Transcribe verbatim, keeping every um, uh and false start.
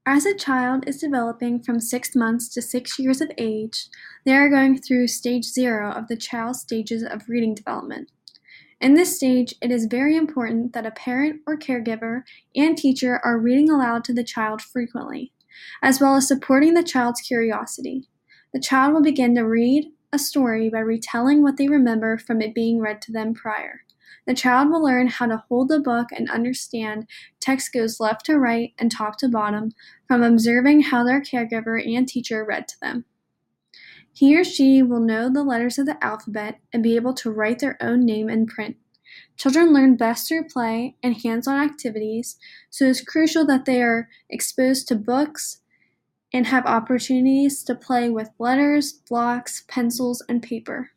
As a child is developing from six months to six years of age, they are going through stage zero of the child's stages of reading development. In this stage, it is very important that a parent or caregiver and teacher are reading aloud to the child frequently, as well as supporting the child's curiosity. The child will begin to read a story by retelling what they remember from it being read to them prior. The child will learn how to hold the book and understand text goes left to right and top to bottom from observing how their caregiver and teacher read to them. He or she will know the letters of the alphabet and be able to write their own name in print. Children learn best through play and hands-on activities, so it's crucial that they are exposed to books and have opportunities to play with letters, blocks, pencils, and paper.